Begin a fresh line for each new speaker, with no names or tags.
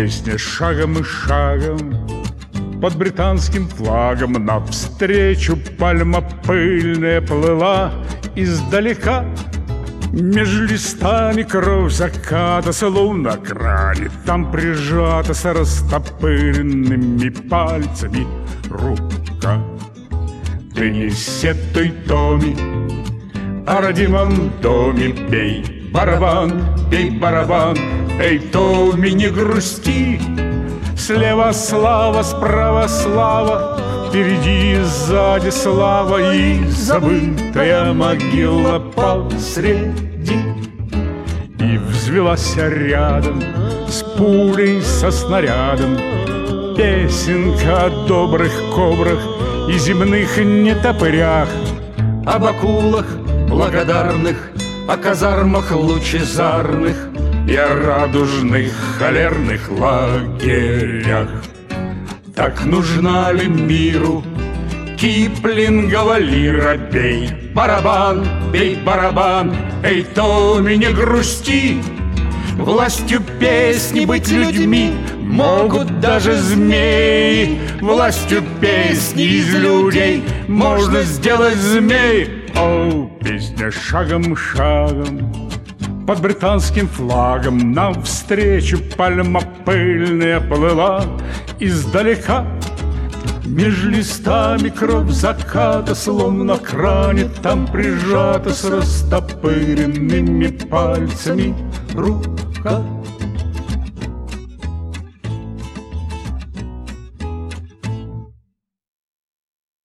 Песня шагом и шагом под британским флагом навстречу пальма пыльная плыла издалека. Меж листами кровь заката, словно кране, там прижата с растопыренными пальцами рука. Ты не сетуй, Томми, о родимом доме бей барабан, эй, Томми, не грусти. Слева слава, справа слава, впереди и сзади слава, и забытая могила посреди. И взвелась рядом с пулей, со снарядом песенка о добрых кобрах и земных нетопырях,
об акулах благодарных, о казармах лучезарных
и о радужных холерных лагерях.
Так нужна ли миру Киплингова лира? Бей барабан, эй, Томми, не грусти. Властью песни быть людьми могут даже змеи. Властью песни из людей можно сделать змей.
О, песня шагом шагом под британским флагом навстречу пальма пыльная плыла издалека. Меж листами кровь заката, словно кране, там прижата с растопыренными пальцами рука.